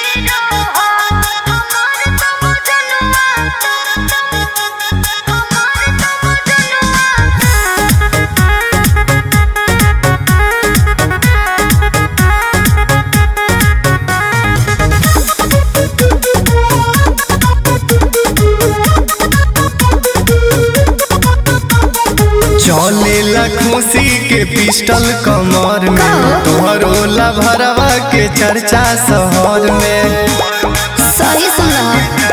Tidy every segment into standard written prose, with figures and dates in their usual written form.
चलेला खुशी के पिस्टल कमर में तोहरो भरवा के चर्चा शहर में सही सुना।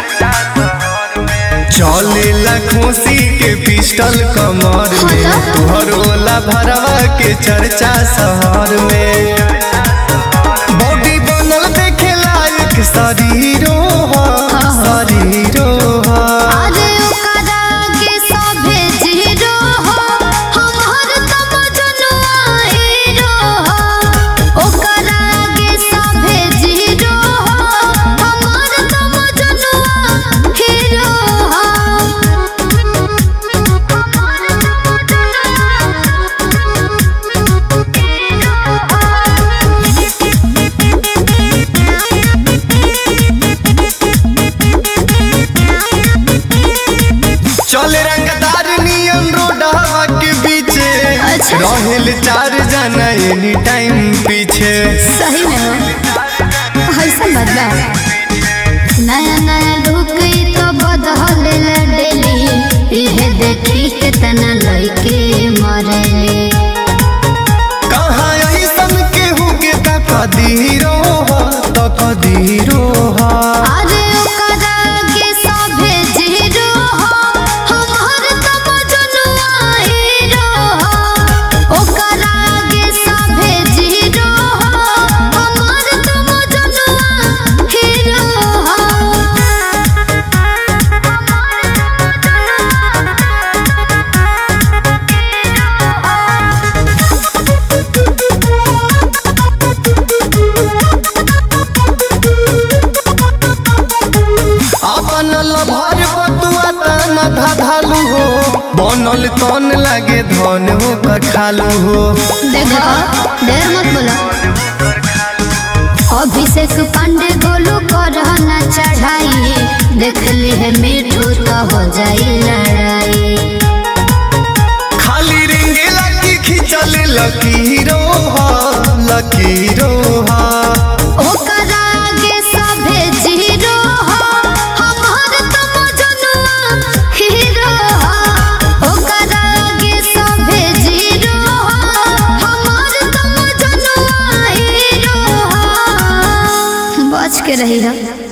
चलेला खुशी के पिस्टल कमर में तोहरो भरवा के चर्चा शहर में बॉडी बनल देखे लायक शरीरो शरीरो चले रंगदार नियन रोडवा के बीचे रहेल चार जना एनी टाइम पीछे। सही में ऐसा बदला नया नया लुक तो बदल डेली इहे देखी कितना लइके मरेले कहाँ ऐसन केहू के तकदीरो हा अरे ओकरा के सभे जीरो हमर तो मजनुआ हीरो ओकरा के सभे जीरो हमर तो मजनुआ हीरो अपन लभर बतुआ तना धाधालू हो बनल तन लागे धन हो कठालू हो। देखो देर मत बोलो अभिषेक पांडे गोलू करना चढ़ाई देख ली है मीठू तो हो जाई लड़ाई खाली रिंगेला की खिंचल लकीरो हा ओकरा आगे सभे जीरो हमर तो मजनुआ हीरो ओकरा आगे सभे जीरो हमर तो मजनुआ हीरो बच के रही है।